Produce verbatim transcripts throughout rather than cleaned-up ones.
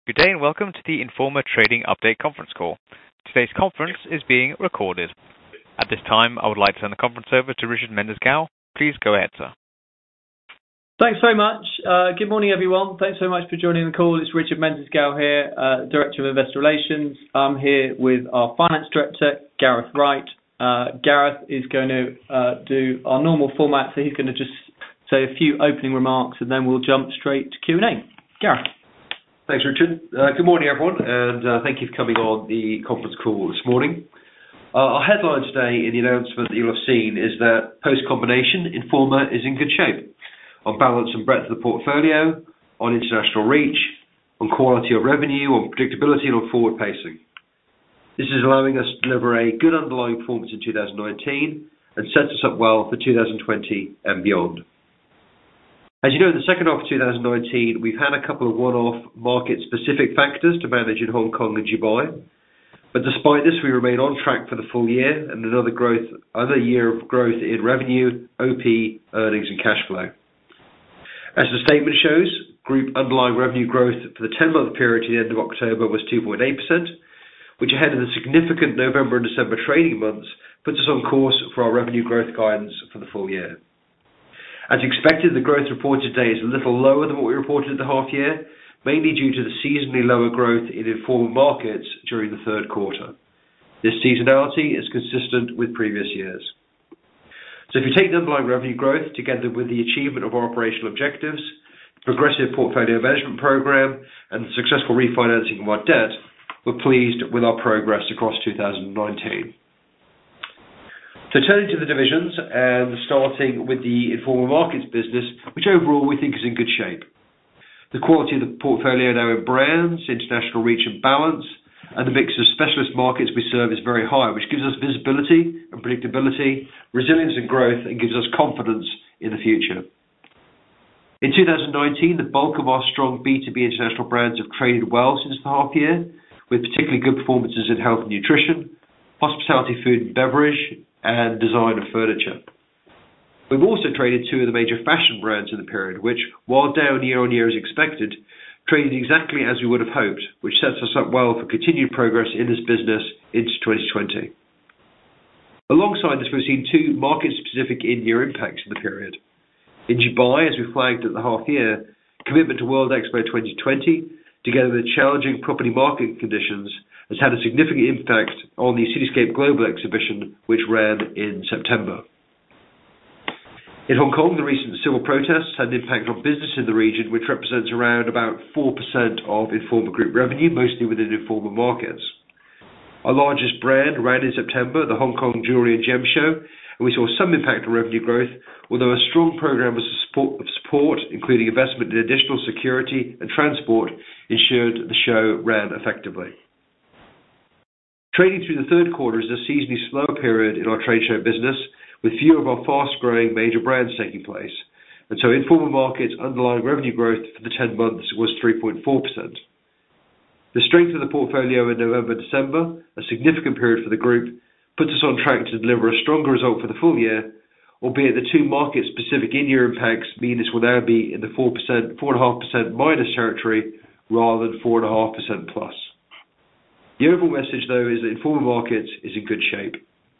Good day and welcome to the Informa Trading Update conference call. Today's conference is being recorded. At this time, I would like to turn the conference over to Richard Mendes-Gow. Please go ahead, sir. Thanks very much. Uh, good morning, everyone. Thanks so much for joining the call. It's Richard Mendes-Gow here, uh, Director of Investor Relations. I'm here with our Finance Director, Gareth Wright. Uh, Gareth is going to uh, do our normal format, so he's going to just say a few opening remarks and then we'll jump straight to Q and A. Gareth. Thanks, Richard. Uh, good morning, everyone, and uh, thank you for coming on the conference call this morning. Uh, our headline today in the announcement that you'll have seen is that post-combination, Informa is in good shape on balance and breadth of the portfolio, on international reach, on quality of revenue, on predictability, and on forward pacing. This is allowing us to deliver a good underlying performance in two thousand nineteen and sets us up well for two thousand twenty and beyond. As you know, in the second half of two thousand nineteen, we've had a couple of one-off market-specific factors to manage in Hong Kong and Dubai. But despite this, we remain on track for the full year and another growth, another year of growth in revenue, O P, earnings, and cash flow. As the statement shows, group underlying revenue growth for the ten-month period to the end of October was two point eight percent, which ahead of the significant November and December trading months puts us on course for our revenue growth guidance for the full year. As expected, the growth reported today is a little lower than what we reported at the half year, mainly due to the seasonally lower growth in Informa Markets during the third quarter. This seasonality is consistent with previous years. So if you take the underlying revenue growth together with the achievement of our operational objectives, the progressive portfolio management program, and the successful refinancing of our debt, we're pleased with our progress across two thousand nineteen. So turning to the divisions and starting with the Informa Markets business, which overall we think is in good shape. The quality of the portfolio now in brands, international reach and balance, and the mix of specialist markets we serve is very high, which gives us visibility and predictability, resilience and growth, and gives us confidence in the future. In two thousand nineteen, the bulk of our strong B two B international brands have traded well since the half year, with particularly good performances in health and nutrition, hospitality, food and beverage, and design of furniture. We've also traded two of the major fashion brands in the period, which, while down year on year as expected, traded exactly as we would have hoped, which sets us up well for continued progress in this business into twenty twenty. Alongside this, we've seen two market-specific in-year impacts in the period. In Dubai, as we flagged at the half year, commitment to World Expo twenty twenty, together with challenging property market conditions, has had a significant impact on the Cityscape Global exhibition, which ran in September. In Hong Kong, the recent civil protests had an impact on business in the region, which represents around about four percent of Informa Group revenue, mostly within Informa Markets. Our largest brand ran in September, the Hong Kong Jewellery and Gem Show, and we saw some impact on revenue growth, although a strong program of support, of support, including investment in additional security and transport, ensured the show ran effectively. Trading through the third quarter is a seasonally slow period in our trade show business, with few of our fast-growing major brands taking place. And so Informa Markets' underlying revenue growth for the ten months was three point four percent. The strength of the portfolio in November and December, a significant period for the group, puts us on track to deliver a stronger result for the full year, albeit the two market-specific in-year impacts mean this will now be in the four percent, four point five percent minus territory rather than four point five percent plus. The overall message, though, is that Informa Markets is in good shape.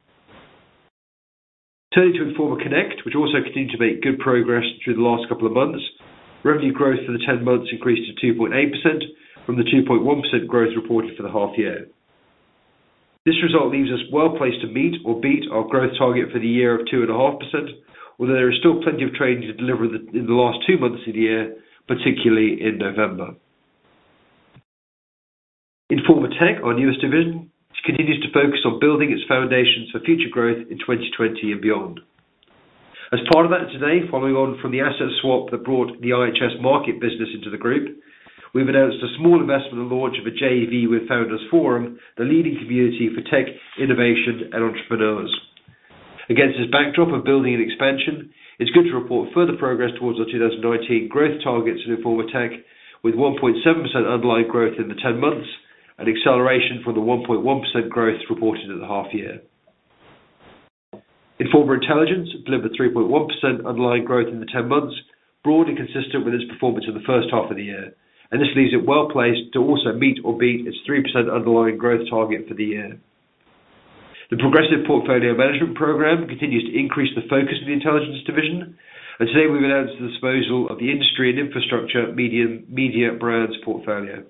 Turning to Informa Connect, which also continued to make good progress through the last couple of months, revenue growth for the ten months increased to two point eight percent from the two point one percent growth reported for the half year. This result leaves us well placed to meet or beat our growth target for the year of two point five percent, although there is still plenty of trading to deliver in the last two months of the year, particularly in November. Informa Tech, our newest division, continues to focus on building its foundations for future growth in twenty twenty and beyond. As part of that today, following on from the asset swap that brought the I H S Market business into the group, we've announced a small investment and launch of a J V with Founders Forum, the leading community for tech, innovation and entrepreneurs. Against this backdrop of building and expansion, it's good to report further progress towards our two thousand nineteen growth targets in Informa Tech, with one point seven percent underlying growth in the ten months, an acceleration from the one point one percent growth reported at the half year. Informa Intelligence delivered three point one percent underlying growth in the ten months, broadly consistent with its performance in the first half of the year, and this leaves it well placed to also meet or beat its three percent underlying growth target for the year. The Progressive Portfolio Management Programme continues to increase the focus of the Intelligence Division, and today we've announced the disposal of the Industry and Infrastructure Media, media Brands portfolio.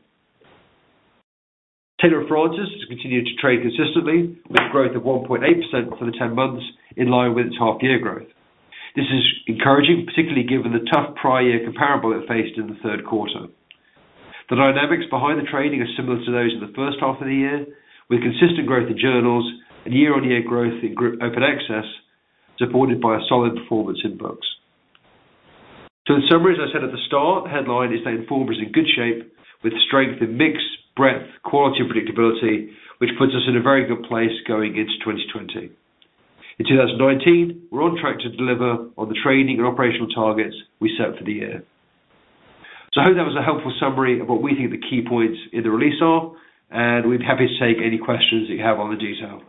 Taylor and Francis has continued to trade consistently with growth of one point eight percent for the ten months, in line with its half-year growth. This is encouraging, particularly given the tough prior year comparable it faced in the third quarter. The dynamics behind the trading are similar to those in the first half of the year, with consistent growth in journals and year-on-year growth in group open access, supported by a solid performance in books. So in summary, as I said at the start, the headline is that Informa is in good shape, with strength in mix, breadth, quality and predictability, which puts us in a very good place going into twenty twenty. In two thousand nineteen, we're on track to deliver on the trading and operational targets we set for the year. So I hope that was a helpful summary of what we think the key points in the release are, and we'd be happy to take any questions that you have on the detail.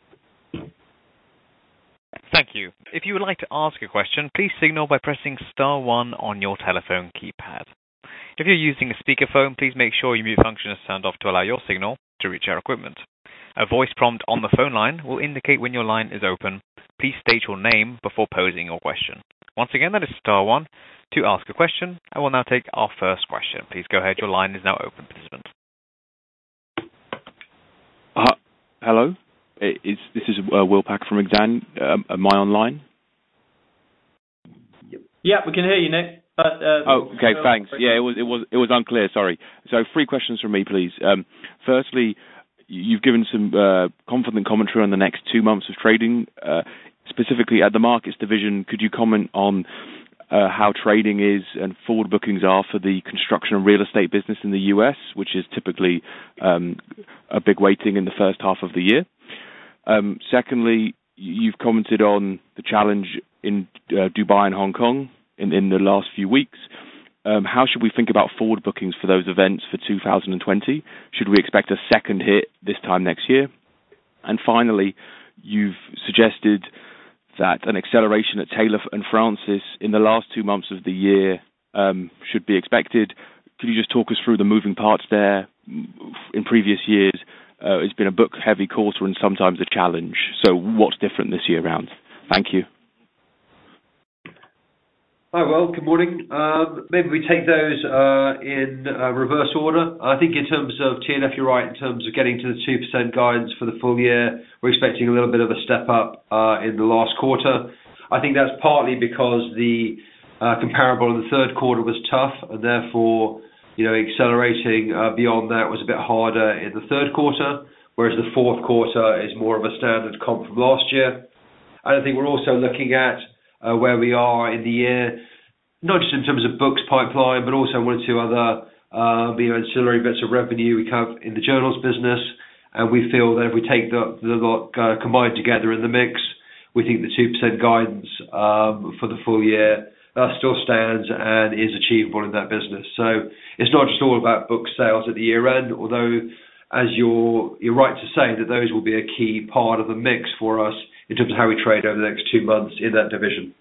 Thank you. If you would like to ask a question, please signal by pressing star one on your telephone keypad. If you're using a speakerphone, please make sure your mute function is turned off to allow your signal to reach our equipment. A voice prompt on the phone line will indicate when your line is open. Please state your name before posing your question. Once again, that is star one to ask a question. I will now take our first question. Please go ahead. Your line is now open, participant. Uh, hello. It's, this is uh, Will Packer from Exane. Um, am I online? Yeah, we can hear you, Nick. But, uh, oh, okay, thanks. Yeah, it was it was it was unclear. Sorry. So, three questions from me, please. Um, firstly, you've given some uh, confident commentary on the next two months of trading. Uh, specifically, at the Markets division, could you comment on uh, how trading is and forward bookings are for the construction and real estate business in the U S, which is typically um, a big weighting in the first half of the year? Um, secondly, you've commented on the challenge in uh, Dubai and Hong Kong in, in the last few weeks. Um, how should we think about forward bookings for those events for two thousand twenty? Should we expect a second hit this time next year? And finally, you've suggested that an acceleration at Taylor and Francis in the last two months of the year um, should be expected. Could you just talk us through the moving parts there? In previous years, Uh, it's been a book-heavy quarter and sometimes a challenge. So what's different this year round? Thank you. Hi, well, good morning. Um, maybe we take those uh, in uh, reverse order. I think in terms of T N F, you're right, in terms of getting to the two percent guidance for the full year, we're expecting a little bit of a step up uh, in the last quarter. I think that's partly because the uh, comparable in the third quarter was tough, and therefore, you know, accelerating uh, beyond that was a bit harder in the third quarter, whereas the fourth quarter is more of a standard comp from last year. And I think we're also looking at uh, where we are in the year, not just in terms of books pipeline, but also one or two other uh, you know, ancillary bits of revenue we have in the journals business. And we feel that if we take the, the lot uh, combined together in the mix, we think the two percent guidance um, for the full year Uh, still stands and is achievable in that business. So it's not just all about book sales at the year end, although as you're you're right to say that those will be a key part of the mix for us in terms of how we trade over the next two months in that division.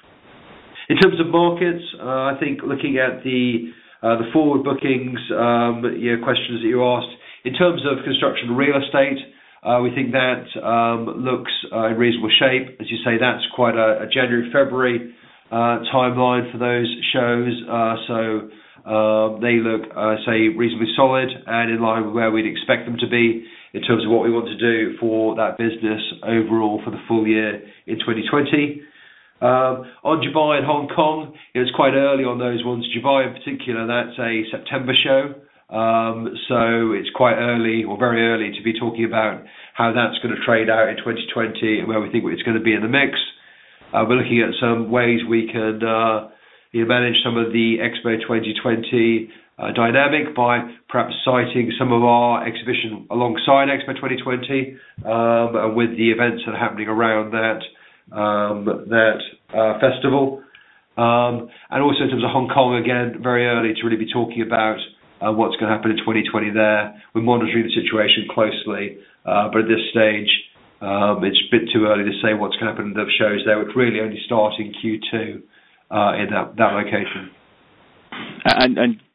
In terms of markets, uh, I think looking at the uh, the forward bookings um, you know, questions that you asked, in terms of construction and real estate, uh, we think that um, looks uh, in reasonable shape. As you say, that's quite a, a January, February Uh, timeline for those shows, uh, so um, they look, uh, say, reasonably solid and in line with where we'd expect them to be in terms of what we want to do for that business overall for the full year in twenty twenty. Um, on Dubai and Hong Kong, it was quite early on those ones. Dubai in particular, that's a September show, um, so it's quite early or very early to be talking about how that's going to trade out in twenty twenty and where we think it's going to be in the mix. Uh, we're looking at some ways we can uh, you know, manage some of the Expo twenty twenty uh, dynamic by perhaps citing some of our exhibition alongside Expo twenty twenty um, and with the events that are happening around that um, that uh, festival. Um, and also in terms of Hong Kong, again, very early to really be talking about uh, what's going to happen in twenty twenty there. We're monitoring the situation closely, uh, but at this stage, Um, it's a bit too early to say what's going to happen in the shows there, which really only start in Q two uh, in that, that location. And, and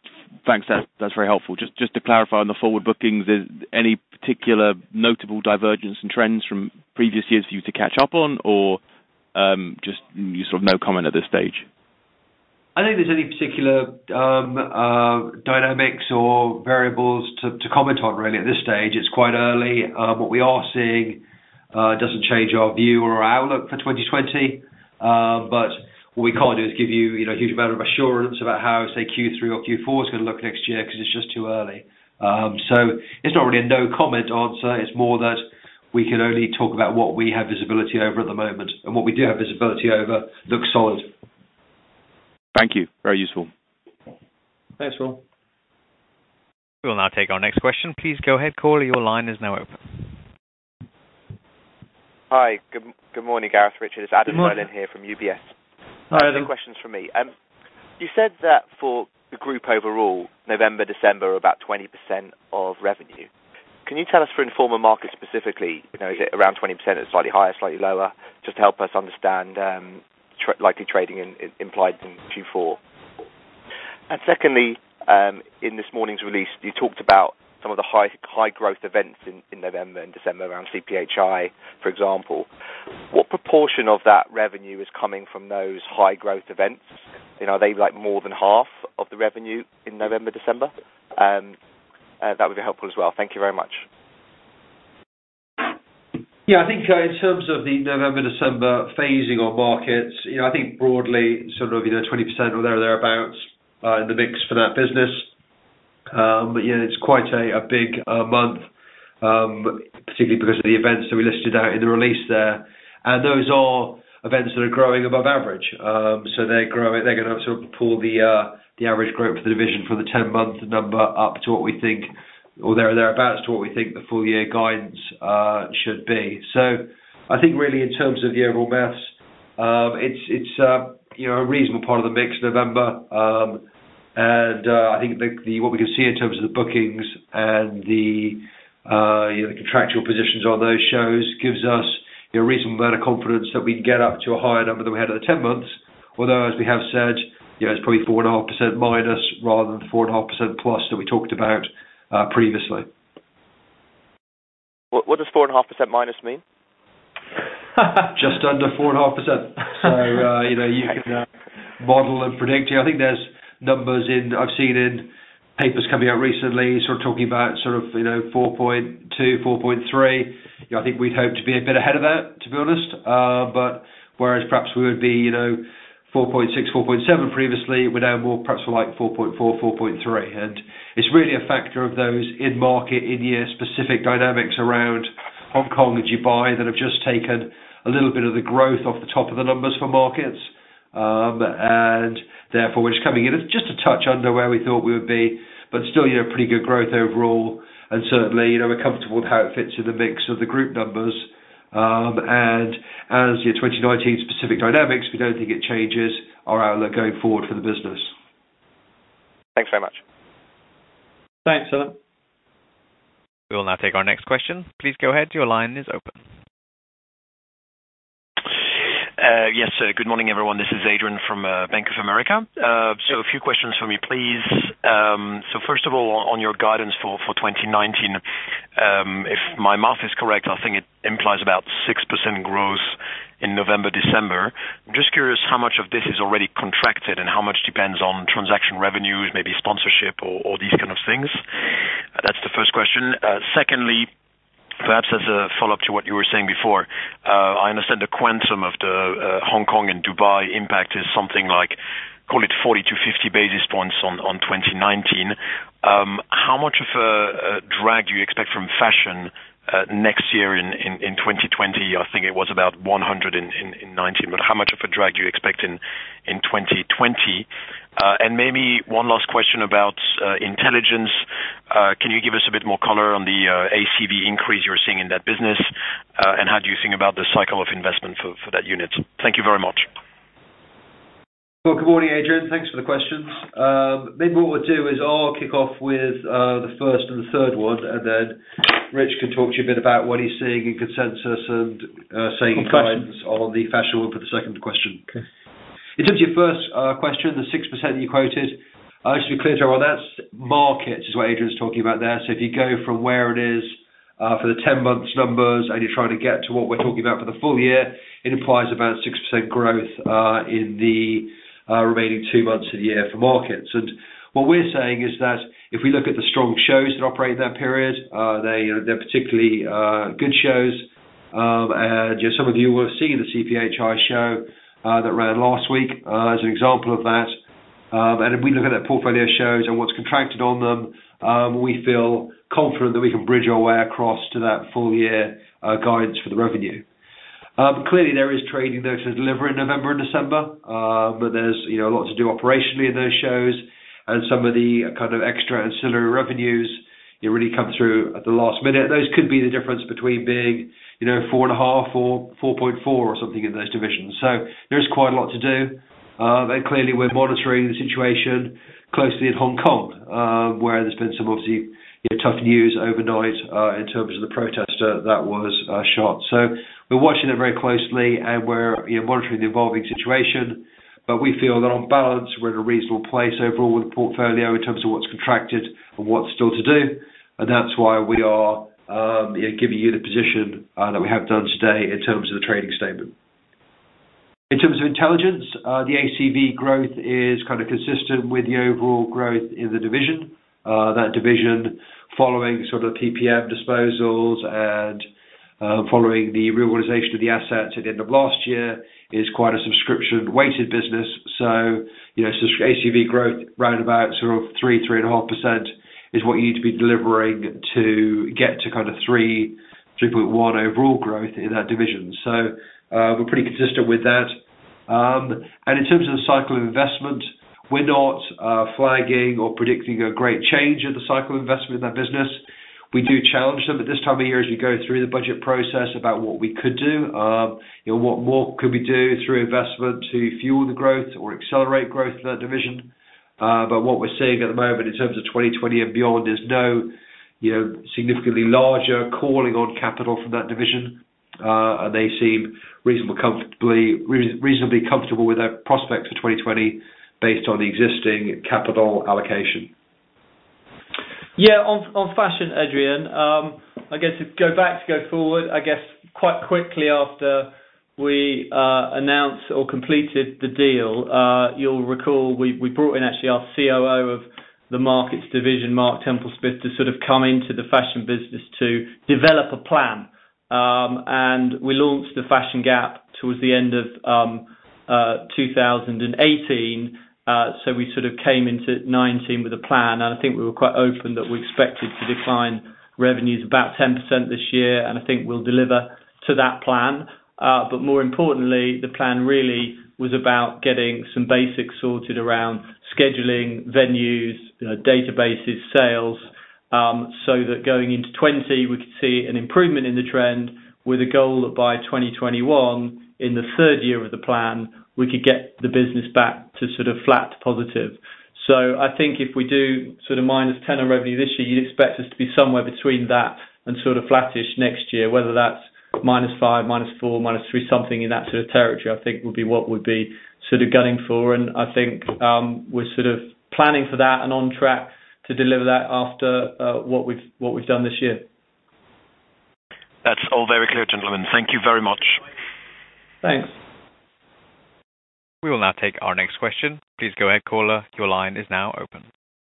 Thanks. That's that's very helpful. Just just to clarify on the forward bookings, is any particular notable divergence in trends from previous years for you to catch up on, or um, just you sort of no comment at this stage? I don't think there's any particular um, uh, dynamics or variables to, to comment on really at this stage. It's quite early. Um, what we are seeing uh, doesn't change our view or our outlook for twenty twenty, uh, but what we can't do is give you, you know, a huge amount of assurance about how, say, Q three or Q four is going to look next year because it's just too early. Um, so it's not really a no comment answer. It's more that we can only talk about what we have visibility over at the moment, and what we do have visibility over looks solid. Thank you. Very useful. Thanks, Will. We will now take our next question. Please go ahead, caller. Your line is now open. Hi. Good good morning, Gareth, Richard. It's Adam Merlin here from U B S. Hi, uh, Adam. Two questions from me. Um, you said that for the group overall, November, December are about twenty percent of revenue. Can you tell us for Informa Markets specifically, you know, is it around twenty percent, it's slightly higher, slightly lower, just to help us understand um, tra- likely trading in, in, implied in Q four? And secondly, um, in this morning's release, you talked about some of the high high growth events in, in November and December around C P H I, for example. What proportion of that revenue is coming from those high growth events? You know, are they like more than half of the revenue in November, December? Um, uh, that would be helpful as well. Thank you very much. Yeah, I think uh, in terms of the November, December phasing on markets, you know, I think broadly sort of, you know, twenty percent or there or thereabouts uh, in the mix for that business. Um, but yeah, it's quite a, a big uh, month, um, particularly because of the events that we listed out in the release there. And those are events that are growing above average. Um, so they're growing. They're going to sort of pull the uh, the average growth for the division from the ten-month number up to what we think, or there or thereabouts to what we think the full year guidance uh, should be. So I think really in terms of the overall maths, um, it's it's uh, you know a reasonable part of the mix November. Um, And uh, I think the, the what we can see in terms of the bookings and the, uh, you know, the contractual positions on those shows gives us, you know, a reasonable amount of confidence that we can get up to a higher number than we had at the ten months. Although, as we have said, you know, it's probably four and a half percent minus rather than four and a half percent plus that we talked about uh, previously. What, what does four and a half percent minus mean? Just under four and a half percent. So uh, you know, you can uh, model and predict. I think there's numbers in I've seen in papers coming out recently, sort of talking about sort of you know four point two, four point three. You know, I think we'd hope to be a bit ahead of that, to be honest. Uh, but whereas perhaps we would be you know four point six, four point seven previously, we're now more perhaps for like four point four, four point three, and it's really a factor of those in-market, in-year specific dynamics around Hong Kong and Dubai that have just taken a little bit of the growth off the top of the numbers for markets. Um, and therefore we're just coming in just a touch under where we thought we would be, but still, you know, pretty good growth overall. And certainly, you know, we're comfortable with how it fits in the mix of the group numbers. Um, and as your twenty nineteen specific dynamics, we don't think it changes our outlook going forward for the business. Thanks very much. Thanks, Alan. We will now take our next question. Please go ahead. Your line is open. Uh, yes, uh, good morning, everyone. This is Adrian from uh, Bank of America. Uh, so a few questions for me, please. Um, so first of all, on, on your guidance for, for twenty nineteen, um, if my math is correct, I think it implies about six percent growth in November, December. I'm just curious how much of this is already contracted and how much depends on transaction revenues, maybe sponsorship or, or these kind of things. Uh, that's the first question. Uh, secondly, perhaps as a follow-up to what you were saying before, uh, I understand the quantum of the uh, Hong Kong and Dubai impact is something like, call it forty to fifty basis points on, on twenty nineteen. Um, how much of a, a drag do you expect from fashion uh, next year in, in, in twenty twenty? I think it was about one hundred in, in, in nineteen, but how much of a drag do you expect in, in twenty twenty? Uh, and maybe one last question about uh, intelligence. Uh, can you give us a bit more color on the uh, A C V increase you're seeing in that business, uh, and how do you think about the cycle of investment for, for that unit? Thank you very much. Well, good morning, Adrian. Thanks for the questions. Um, maybe what we'll do is I'll kick off with uh, the first and the third one, and then Rich can talk to you a bit about what he's seeing in consensus and uh, saying guidance on the fashion one for the second question. Okay. In terms of your first uh, question, the six percent you quoted, Uh, just to be clear to everyone, that's markets is what Adrian's talking about there. So if you go from where it is uh, for the ten months numbers and you're trying to get to what we're talking about for the full year, it implies about six percent growth uh, in the uh, remaining two months of the year for markets. And what we're saying is that if we look at the strong shows that operate in that period, uh, they, you know, they're particularly uh, good shows. Um, and you know, some of you will have seen the C P H I show uh, that ran last week uh, as an example of that. Um, and if we look at that portfolio shows and what's contracted on them, um, we feel confident that we can bridge our way across to that full year uh, guidance for the revenue. Um, clearly, there is trading though to deliver in November and December, um, but there's you know a lot to do operationally in those shows, and some of the kind of extra ancillary revenues you really come through at the last minute. Those could be the difference between being you know four and a half or four point four or something in those divisions. So there is quite a lot to do. Um, and clearly we're monitoring the situation closely in Hong Kong, um, where there's been some obviously you know, tough news overnight uh, in terms of the protester that was uh, shot. So we're watching it very closely and we're you know, monitoring the evolving situation. But we feel that on balance we're in a reasonable place overall with the portfolio in terms of what's contracted and what's still to do. And that's why we are um, you know, giving you the position uh, that we have done today in terms of the trading statement. In terms of intelligence, uh, the A C V growth is kind of consistent with the overall growth in the division. Uh, that division, following sort of P P M disposals and uh, following the reorganisation of the assets at the end of last year, is quite a subscription-weighted business. So, you know, A C V growth round about sort of three, three and a half percent is what you need to be delivering to get to kind of three, three point one overall growth in that division. So. Uh, we're pretty consistent with that. Um, and in terms of the cycle of investment, we're not uh, flagging or predicting a great change in the cycle of investment in that business. We do challenge them at this time of year as we go through the budget process about what we could do. Um, you know, what more could we do through investment to fuel the growth or accelerate growth in that division? Uh, but what we're seeing at the moment in terms of twenty twenty and beyond is no, you know, significantly larger calling on capital from that division. Uh, and they seem reasonably comfortably reasonably comfortable with their prospects for twenty twenty based on the existing capital allocation. Yeah, on on fashion, Adrian, um, I guess to go back to go forward, I guess quite quickly after we uh, announced or completed the deal, uh, you'll recall we, we brought in actually our C O O of the markets division, Mark Temple-Smith, to sort of come into the fashion business to develop a plan. Um, and we launched the Fashion Gap towards the end of um, uh, two thousand eighteen. Uh, so we sort of came into nineteen with a plan, and I think we were quite open that we expected to decline revenues about ten percent this year, and I think we'll deliver to that plan. Uh, but more importantly, the plan really was about getting some basics sorted around scheduling, venues, you know, databases, sales, Um, so that going into twenty, we could see an improvement in the trend with a goal that by twenty twenty-one, in the third year of the plan, we could get the business back to sort of flat to positive. So I think if we do sort of minus ten on revenue this year, you'd expect us to be somewhere between that and sort of flattish next year, whether that's minus five, minus four, minus three, something in that sort of territory, I think would be what we'd be sort of gunning for. And I think um, we're sort of planning for that and on track to deliver that after uh, what we've what we've done this year. That's all very clear, gentlemen. Thank you very much. Thanks. We will now take our next question. Please go ahead, caller. Your line is now open.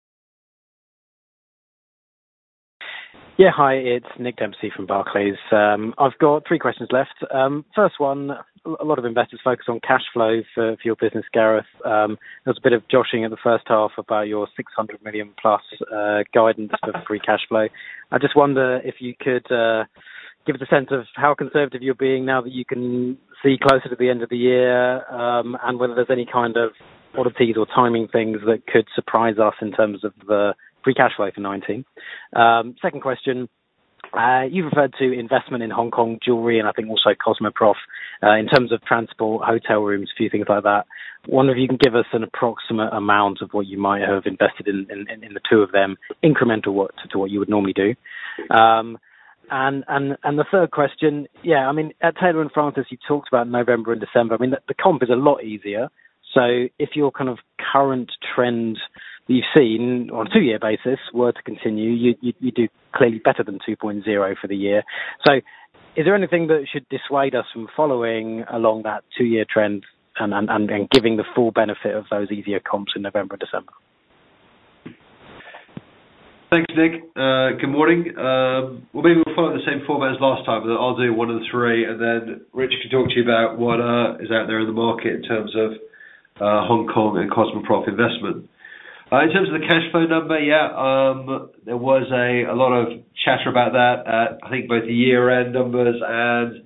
Yeah, hi, it's Nick Dempsey from Barclays. Um, I've got three questions left. Um, first one, a lot of investors focus on cash flow for, for your business, Gareth. Um, there was a bit of joshing at the first half about your six hundred million plus uh, guidance for free cash flow. I just wonder if you could uh, give us a sense of how conservative you're being now that you can see closer to the end of the year, um, and whether there's any kind of oddities or timing things that could surprise us in terms of the free cash flow for nineteen. Um, second question, uh, you've referred to investment in Hong Kong jewellery and I think also Cosmoprof uh, in terms of transport, hotel rooms, a few things like that. Wonder if you can give us an approximate amount of what you might have invested in, in, in the two of them, incremental what, to, to what you would normally do. Um, and, and, and the third question, yeah, I mean, at Taylor and Francis, you talked about November and December. I mean, the, the comp is a lot easier. So if your kind of current trend that you've seen on a two-year basis were to continue, you, you, you do clearly better than two point oh for the year. So is there anything that should dissuade us from following along that two-year trend and, and, and giving the full benefit of those easier comps in November and December? Thanks, Nick. Uh, good morning. Um, well, maybe we'll follow the same format as last time. But I'll do one of the three, and then Rich can talk to you about what uh, is out there in the market in terms of uh, Hong Kong and Cosmoprof investment. Uh, in terms of the cash flow number, yeah, um, there was a, a lot of chatter about that at, I think, both the year-end numbers and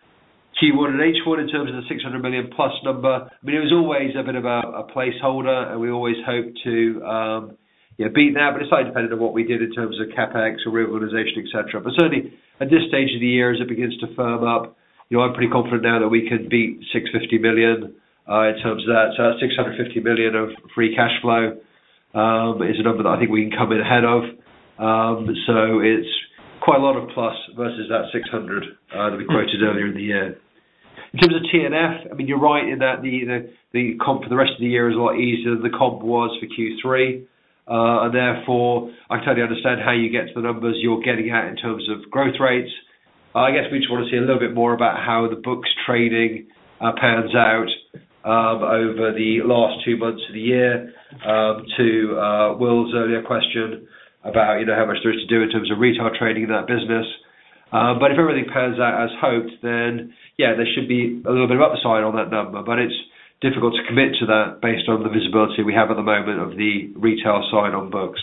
Q one and H one in terms of the six hundred million plus number. I mean, it was always a bit of a, a placeholder, and we always hoped to um, yeah, beat that, but it's slightly dependent on what we did in terms of CapEx or reorganization, et cetera. But certainly at this stage of the year, as it begins to firm up, you know, I'm pretty confident now that we can beat six hundred fifty million uh, in terms of that. So that's six hundred fifty million of free cash flow um, is a number that I think we can come in ahead of. Um, so it's quite a lot of plus versus that six hundred uh, that we quoted earlier in the year. In terms of T N F, I mean, you're right in that the, the, the comp for the rest of the year is a lot easier than the comp was for Q three. Uh, and therefore, I totally understand how you get to the numbers you're getting at in terms of growth rates. Uh, I guess we just want to see a little bit more about how the book's trading uh, pans out um, over the last two months of the year. Um, to uh, Will's earlier question about, you know, how much there is to do in terms of retail trading in that business. Uh, but if everything pans out as hoped, then yeah, there should be a little bit of upside on that number. But it's difficult to commit to that based on the visibility we have at the moment of the retail side on books.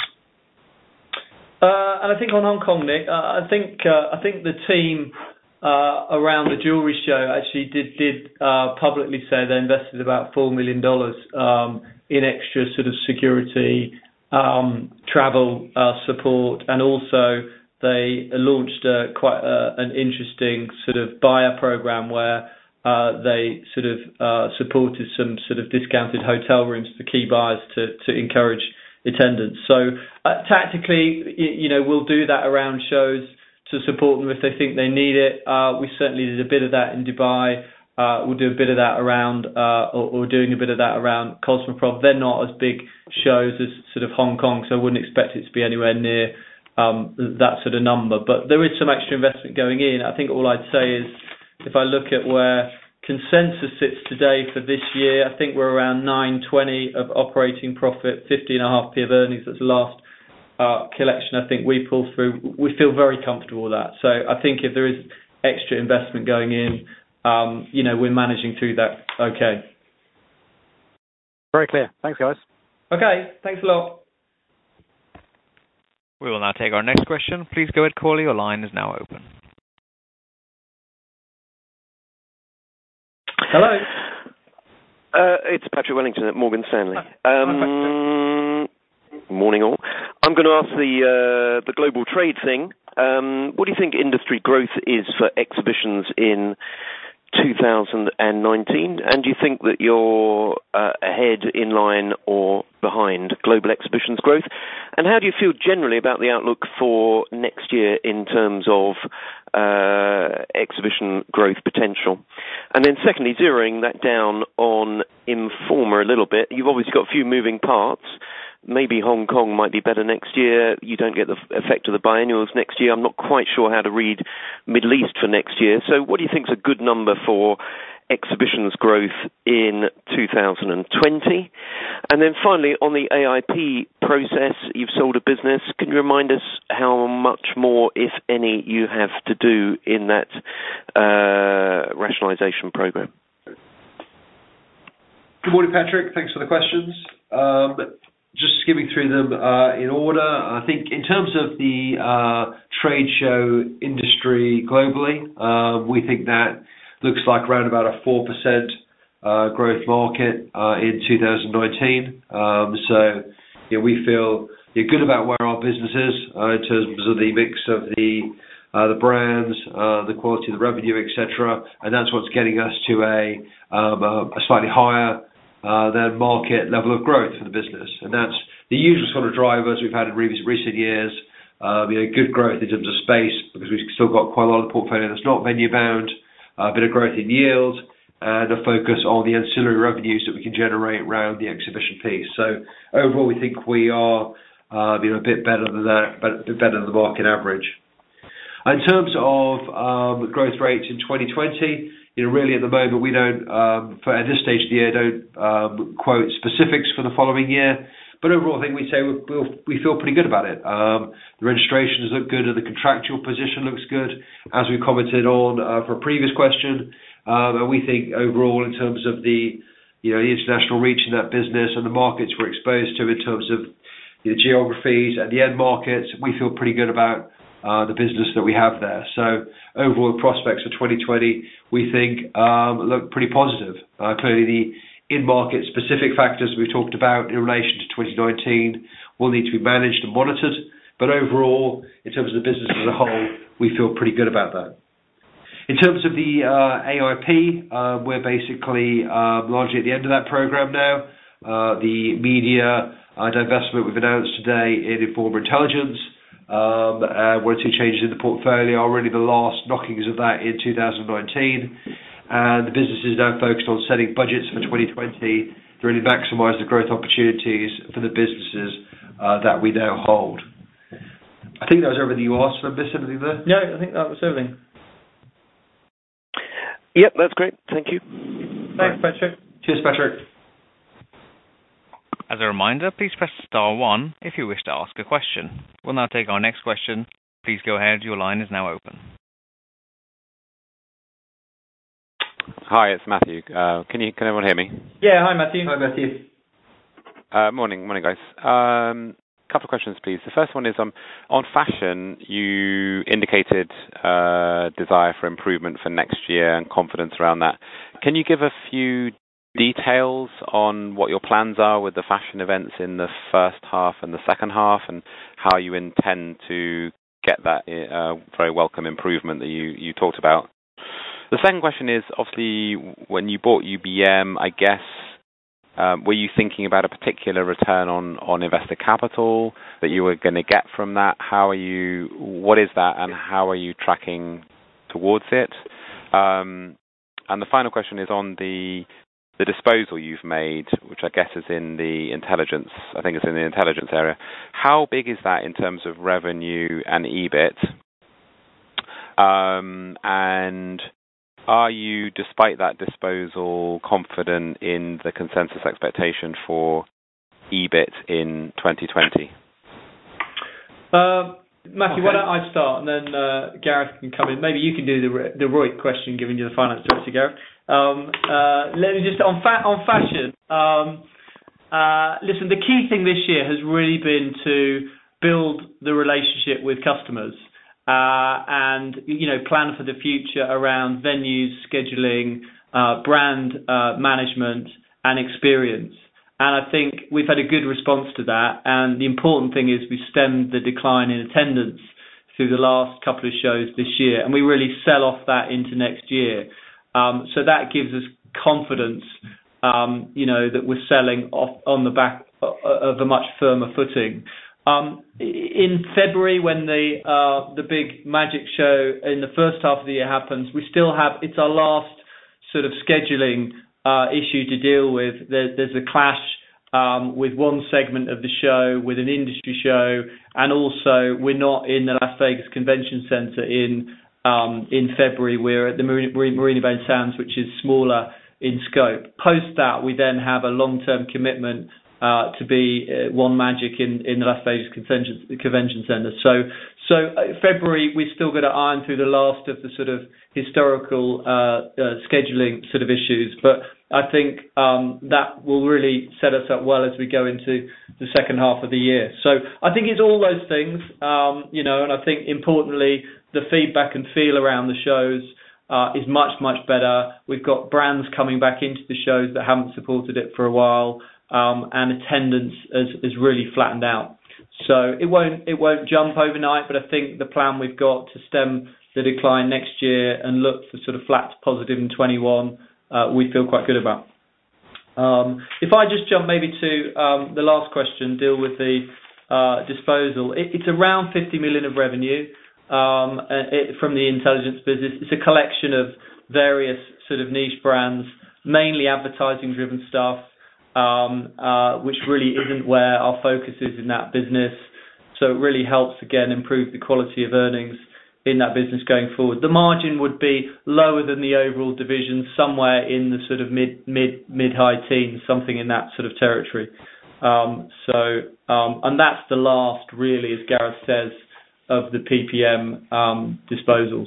Uh, and I think on Hong Kong, Nick, uh, I think uh, I think the team uh, around the jewellery show actually did did uh, publicly say they invested about four million dollars um, in extra sort of security, um, travel uh, support, and also they launched uh, quite uh, an interesting sort of buyer program where Uh, they sort of uh, supported some sort of discounted hotel rooms for key buyers to, to encourage attendance. So uh, tactically, you, you know, we'll do that around shows to support them if they think they need it. Uh, we certainly did a bit of that in Dubai. Uh, we'll do a bit of that around, uh, or, or doing a bit of that around Cosmoprof. They're not as big shows as sort of Hong Kong, so I wouldn't expect it to be anywhere near um, that sort of number. But there is some extra investment going in. I think all I'd say is, if I look at where consensus sits today for this year, I think we're around nine twenty of operating profit, fifteen and a half p of earnings. That's the last uh, collection I think we pulled through. We feel very comfortable with that. So I think if there is extra investment going in, um, you know, we're managing through that okay. Very clear. Thanks, guys. Okay, thanks a lot. We will now take our next question. Please go ahead, caller. Your line is now open. Hello. Uh, it's Patrick Wellington at Morgan Stanley. Um, morning all. I'm going to ask the uh, the global trade thing. Um, what do you think industry growth is for exhibitions in two thousand nineteen? And do you think that you're uh, ahead, in line, or behind global exhibitions growth? And how do you feel generally about the outlook for next year in terms of uh, exhibition growth potential? And then secondly, zeroing that down on Informa a little bit, you've obviously got a few moving parts. Maybe Hong Kong might be better next year. You don't get the effect of the biennials next year. I'm not quite sure how to read Middle East for next year. So what do you think is a good number for exhibitions growth in two thousand twenty? And then finally, on the A I P process, you've sold a business. Can you remind us how much more, if any, you have to do in that uh, rationalisation programme? Good morning, Patrick. Thanks for the questions. Um, just skimming through them uh, in order. I think in terms of the uh, trade show industry globally, uh, we think that looks like around about a four percent uh, growth market uh, in two thousand nineteen. Um, so yeah, we feel yeah, good about where our business is uh, in terms of the mix of the uh, the brands, uh, the quality of the revenue, et cetera. And that's what's getting us to a, um, a, a slightly higher uh, than market level of growth for the business. And that's the usual sort of drivers we've had in recent, recent years. Um, you know, good growth in terms of space because we've still got quite a lot of the portfolio that's not venue bound. A bit of growth in yield, and a focus on the ancillary revenues that we can generate around the exhibition piece. So overall, we think we are uh, you know, a bit better than that, but a bit better than the market average. In terms of um, growth rates in twenty twenty, you know, really at the moment we don't, um, for at this stage of the year, don't um, quote specifics for the following year. But overall, I think we say we we'll, we feel pretty good about it. Um, the registrations look good, and the contractual position looks good, as we commented on uh, for a previous question. Um, and we think overall, in terms of the, you know, the international reach in that business and the markets we're exposed to in terms of the geographies and the end markets, we feel pretty good about uh, the business that we have there. So overall, the prospects for twenty twenty, we think um, look pretty positive. Uh, clearly, the in-market specific factors we've talked about in relation to twenty nineteen will need to be managed and monitored. But overall, in terms of the business as a whole, we feel pretty good about that. In terms of the uh, A I P, uh, we're basically um, largely at the end of that program now. Uh, the media uh, divestment we've announced today in Informa Intelligence, um, uh, one or two changes in the portfolio are really the last knockings of that in two thousand nineteen. And the business is now focused on setting budgets for twenty twenty to really maximise the growth opportunities for the businesses uh, that we now hold. I think that was everything you asked. Did I miss anything there? No, I think that was everything. Yep, that's great. Thank you. Thanks, Patrick. Cheers, Patrick. As a reminder, please press star one if you wish to ask a question. We'll now take our next question. Please go ahead. Your line is now open. Hi, it's Matthew. Uh, can you can everyone hear me? Yeah, hi Matthew. Hi Matthew. Uh, morning, morning guys. Um, couple of questions, please. The first one is um, on fashion. You indicated uh, desire for improvement for next year and confidence around that. Can you give a few details on what your plans are with the fashion events in the first half and the second half, and how you intend to get that uh, very welcome improvement that you, you talked about? The second question is, obviously, when you bought U B M, I guess, um, were you thinking about a particular return on, on invested capital that you were going to get from that? How are you, what is that, and how are you tracking towards it? Um, and the final question is on the the disposal you've made, which I guess is in the intelligence, I think it's in the intelligence area. How big is that in terms of revenue and E B I T? Um, and are you, despite that disposal, confident in the consensus expectation for E B I T in twenty twenty? Uh, Matthew, okay. Why don't I start, and then uh, Gareth can come in. Maybe you can do the the R O I C question, given you the finance director, Gareth. Um, uh, let me just on fa- on fashion. Um, uh, listen, the key thing this year has really been to build the relationship with customers. Uh, and, you know, plan for the future around venues, scheduling, uh, brand uh, management and experience. And I think we've had a good response to that. And the important thing is we've stemmed the decline in attendance through the last couple of shows this year. And we really sell off that into next year. Um, so that gives us confidence, um, you know, that we're selling off on the back of a much firmer footing. Um, in February, when the uh, the big magic show in the first half of the year happens, we still have, it's our last sort of scheduling uh, issue to deal with. There, there's a clash um, with one segment of the show, with an industry show, and also we're not in the Las Vegas Convention Center in um, in February. We're at the Marina, Marina Bay Sands, which is smaller in scope. Post that, we then have a long-term commitment Uh, to be uh, One Magic in, in the Las Vegas Convention, Convention Center. So, so uh, February, we've still got to iron through the last of the sort of historical uh, uh, scheduling sort of issues. But I think um, that will really set us up well as we go into the second half of the year. So I think it's all those things, um, you know, and I think importantly, the feedback and feel around the shows uh, is much, much better. We've got brands coming back into the shows that haven't supported it for a while. Um, and attendance has, has really flattened out. So it won't it won't jump overnight, but I think the plan we've got to stem the decline next year and look for sort of flat to positive in twenty-one, uh, we feel quite good about. Um, if I just jump maybe to um, the last question, deal with the uh, disposal. It, it's around fifty million of revenue um, it, from the intelligence business. It's a collection of various sort of niche brands, mainly advertising-driven stuff, um, uh, which really isn't where our focus is in that business. So it really helps, again, improve the quality of earnings in that business going forward. The margin would be lower than the overall division, somewhere in the sort of mid, mid, mid-high teens, something in that sort of territory. Um, so, um, and that's the last, really, as Gareth says, of the P P M um, disposals.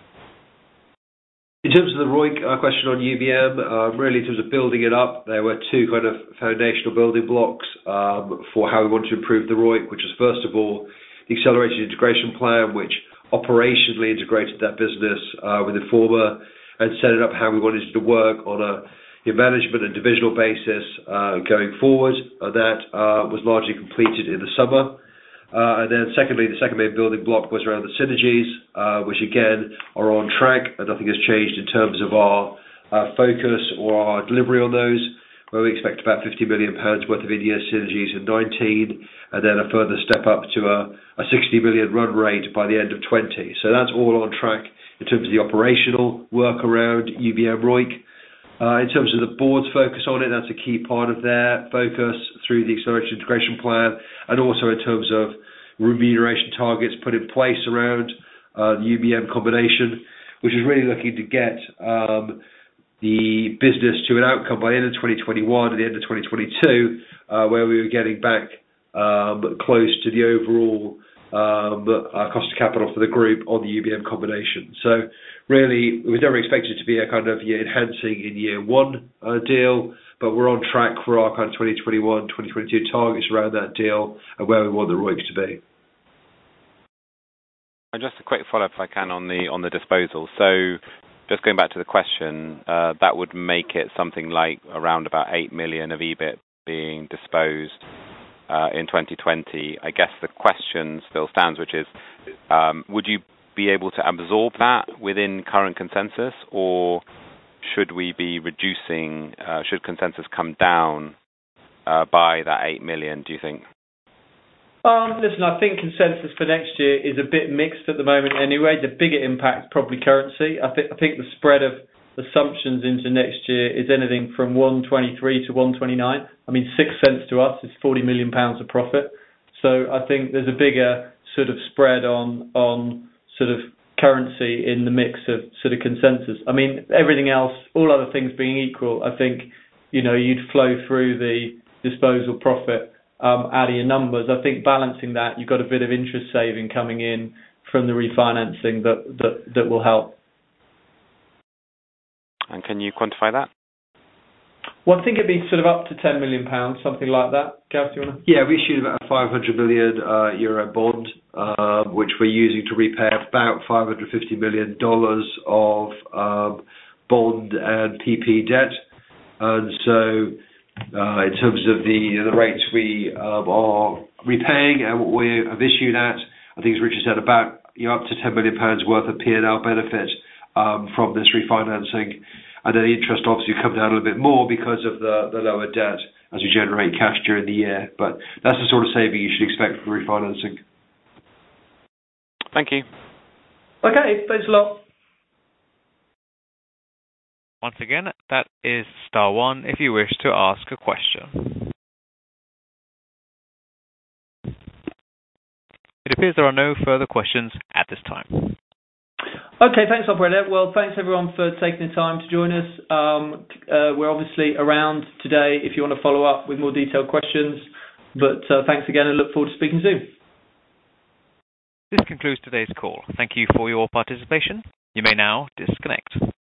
In terms of the R O I C uh, question on U B M, uh, really in terms of building it up, there were two kind of foundational building blocks um, for how we want to improve the R O I C, which is first of all the accelerated integration plan, which operationally integrated that business uh, with Informa and set it up how we wanted it to work on a your management and divisional basis uh, going forward. Uh, that uh, was largely completed in the summer. Uh, and then secondly, the second main building block was around the synergies, uh, which again are on track, and nothing has changed in terms of our uh, focus or our delivery on those, where we expect about fifty million pounds worth of in-year synergies in nineteen, and then a further step up to a, a sixty million run rate by the end of twenty. So that's all on track in terms of the operational work around U B M R O I C. Uh, in terms of the board's focus on it, that's a key part of their focus through the accelerated integration plan, and also in terms of remuneration targets put in place around uh, the U B M combination, which is really looking to get um, the business to an outcome by the end of twenty twenty-one and the end of twenty twenty-two, uh, where we were getting back um, close to the overall um, uh, cost of capital for the group on the U B M combination. So really, it was never expected to be a kind of year enhancing in year one uh, deal, but we're on track for our kind of twenty twenty-one, twenty twenty-two targets around that deal and where we want the R O I C to be. And just a quick follow-up, if I can, on the on the disposal. So just going back to the question, uh, that would make it something like around about eight million of E B I T being disposed uh, in twenty twenty. I guess the question still stands, which is, um, would you be able to absorb that within current consensus, or should we be reducing, uh, should consensus come down uh, by that eight million, do you think? Um, listen, I think consensus for next year is a bit mixed at the moment anyway. The bigger impact is probably currency. I, th- I think the spread of assumptions into next year is anything from one twenty-three to one twenty-nine. I mean, six cents to us is forty million pounds of profit. So I think there's a bigger sort of spread on on sort of currency in the mix of sort of consensus. I mean, everything else, all other things being equal, I think, you know, you'd flow through the disposal profit um, out of your numbers. I think balancing that, you've got a bit of interest saving coming in from the refinancing that that, that will help. And can you quantify that? Well, I think it'd be sort of up to ten million pounds, something like that. Gareth, do you want to? Yeah, we issued about a five hundred million uh, euro bond, um, which we're using to repay about five hundred fifty million dollars of um, bond and P P debt. And so uh, in terms of the the rates we um, are repaying and what we have issued at, I think as Richard said, about you know, up to ten million pounds worth of P and L benefit um, from this refinancing. And then the interest obviously come down a little bit more because of the, the lower debt as we generate cash during the year. But that's the sort of saving you should expect from refinancing. Thank you. Okay, thanks a lot. Once again, that is star one if you wish to ask a question. It appears there are no further questions at this time. Okay, thanks, operator. Well, thanks everyone for taking the time to join us. Um, uh, we're obviously around today if you want to follow up with more detailed questions. But uh, thanks again and look forward to speaking soon. This concludes today's call. Thank you for your participation. You may now disconnect.